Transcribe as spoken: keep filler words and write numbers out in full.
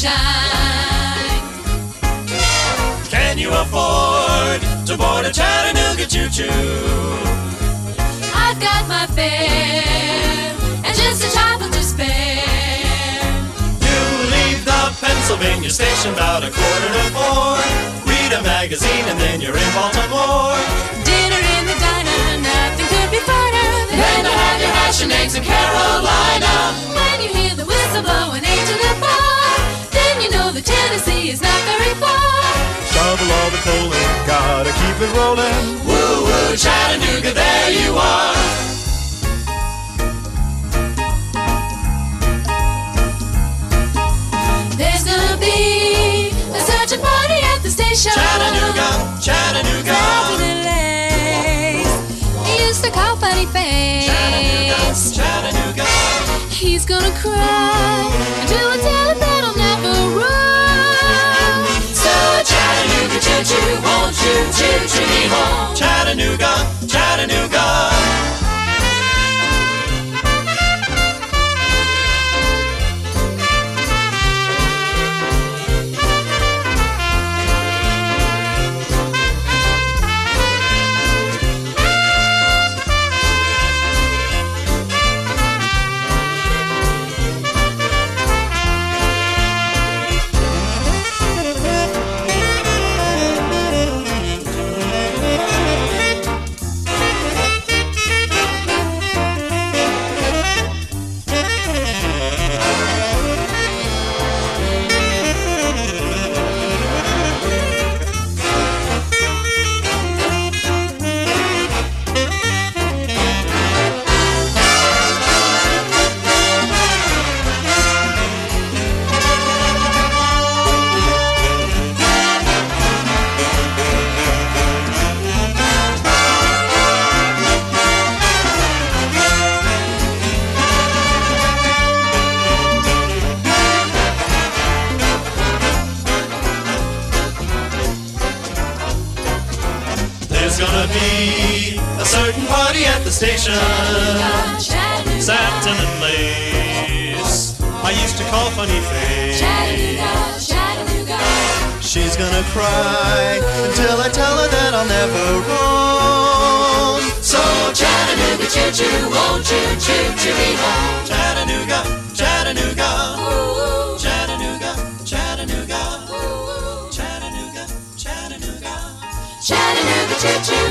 sunshine. Can you afford to board a Chattanooga choo-choo? I've got my fare and just a trifle to spare. You leave the Pennsylvania station about a quarter to four. Read a magazine and then you're in Baltimore. Dinner in the diner, nothing could be finer than Then to have your hash and eggs in Carolina. when you hear the whistle blowing eight to the bar. Then you know that Tennessee is not very far. Shovel all the coal in, gotta keep it rolling. Woo woo, Chattanooga, there you are. There's gonna be a searching party at the station. Chattanooga, Chattanooga. Saturday lace. He used to call Funny Chattanooga, Face. Chattanooga. He's gonna cry until I tell him that I'll never run. So Chattanooga, choo-choo, won't you choo-choo me home? Chattanooga, Chattanooga. There's gonna be a certain party at the station. Chattanooga, Satin and lace, I used to call Funny Face. Chattanooga, Chattanooga. She's gonna cry until I tell her that I'll never roam. So Chattanooga, choo-choo, won't you choo-choo me home? Chattanooga, Chattanooga. Ooh, Chattanooga, Chattanooga. ooh. Chattanooga, Chattanooga. Chattanooga, choo-choo.